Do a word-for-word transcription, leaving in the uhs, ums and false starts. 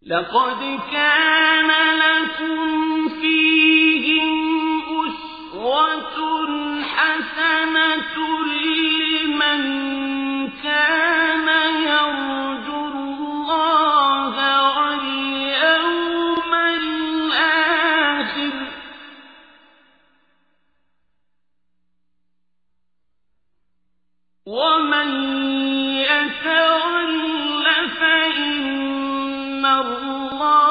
لقد كان لكم فيهم أسوة حسنة لمن كان يرجو الله واليوم الآخر ومن يتول فإن الله